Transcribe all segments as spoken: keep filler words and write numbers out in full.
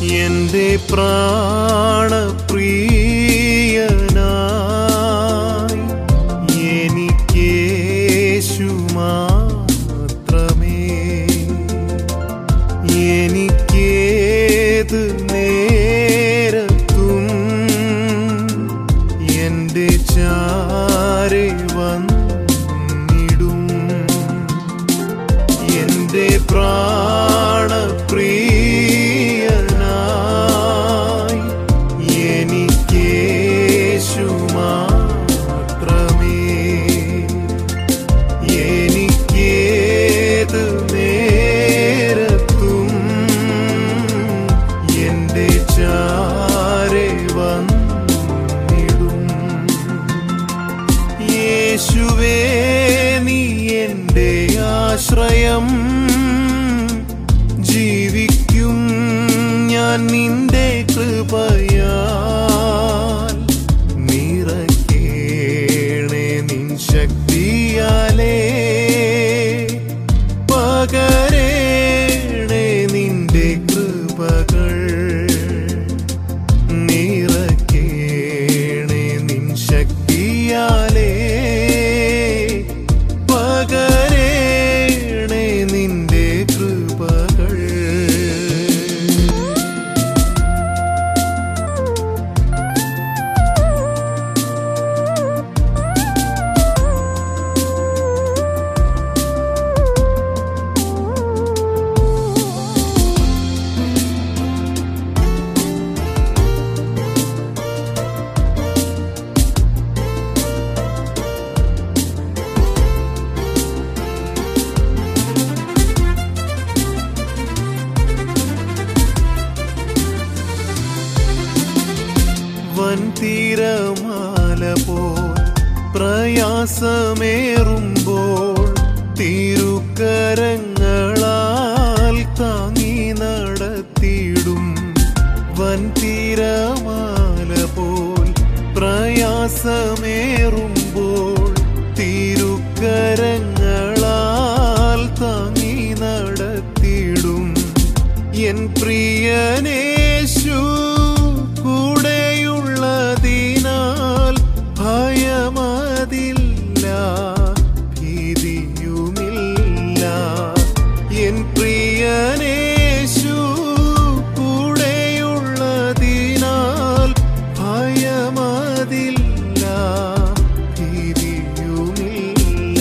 എന്റെ പ്രാണപ്രിയനായി എനിക്കേശു മാത്രമേ. എനിക്കേത് നേരത്തും എന്റെ ചാരെ വന്നിടും. എന്റെ പ്രാണപ്രിയനായി എനിക്കേശു മാത്രമേ. എനിക്കേത് നേരത്തും എന്റെ ചാരെ വന്നിടും. യേശുവേ നീ എന്റെ ആശ്രയം, ജീവിക്കും ഞാൻ നിന്റെ കൃപയാൽ. നിറയ്ക്കേണേ നിൻ ശക്തിയാലേ, പകരേണേ നിന്റെ കൃപകൾ. നിറയ്ക്കേണേ നിൻ ശക്തിയാലേ, പകരേണേ നിന്റെ കൃപകൾ. വൻതിരമാല പോൽ പ്രയാസമേറുമ്പോൾ തിരുക്കരങ്ങളാൽ താങ്ങി നടത്തിയിടും. വൻതിരമാല പോൽ പ്രയാസമേറുമ്പോൾ തിരുക്കരങ്ങളാൽ താങ്ങി നടത്തിയിടും. എൻ പ്രിയനേശു കൂടെയുള്ളതിനാൽ ഭയമതില്ല, ഭീതിയുമില്ല. എൻ പ്രിയനേശു കൂടെയുള്ളതിനാൽ ഭയമതില്ല, ഭീതിയുമില്ല.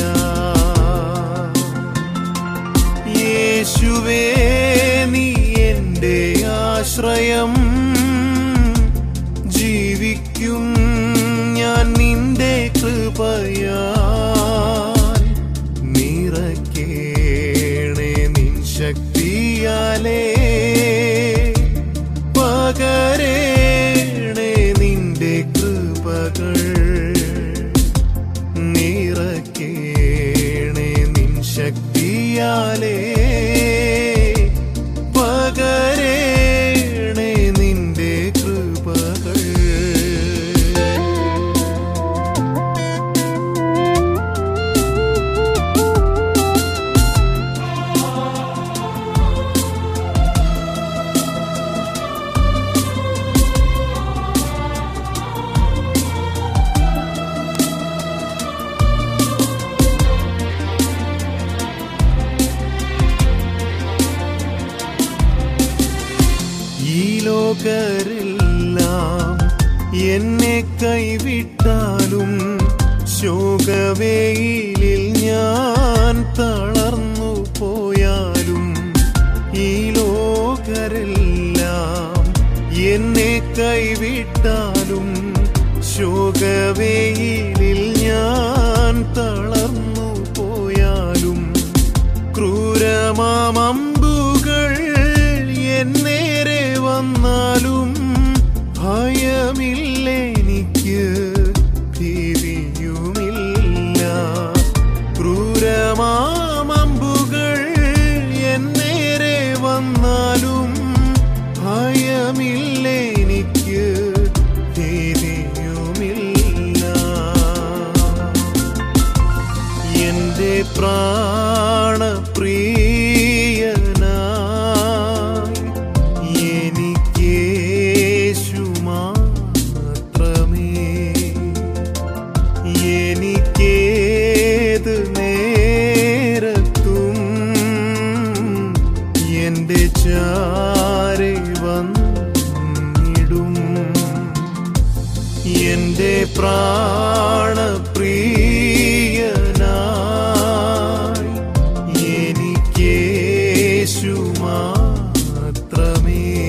യേശുവേ നീ എന്റെ ആശ്രയം, ജീവിക്കും ഞാൻ നിന്റെ കൃപയാൽ. നിറയ്ക്കേണേ നിൻ ശക്തിയാലേ, പകരേണേ നിന്റെ കൃപകൾ. നിറയ്ക്കേണേ നിൻ ശക്തിയാലേ, പകരേണേ നിന്റെ കൃപകൾ. ഈ ലോകരെല്ലാം എന്നെ കൈവിട്ടാലും, ശോകവേലിൽ ഞാൻ തളർന്നു പോയാലും, ഈ ലോകരെല്ലാം എന്നെ കൈവിട്ടാലും, ശോകവേലിൽ ഞാൻ തളർന്നു പോയാലും, ക്രൂരമാമമ്പുകൾ എന്നേരെ വന്നാലും ഭയമില്ലെനിക്ക്, ഭീതിയുമില്ല. ക്രൂരമാമമ്പുകൾ എന്നേരെ വന്നാലും ഭയമില്ലെനിക്ക്, ഭീതിയുമില്ല. എന്റെ പ്രാണപ്രിയനായി പ്രാണപ്രിയനായി എനിക്കേശു മാത്രമേ.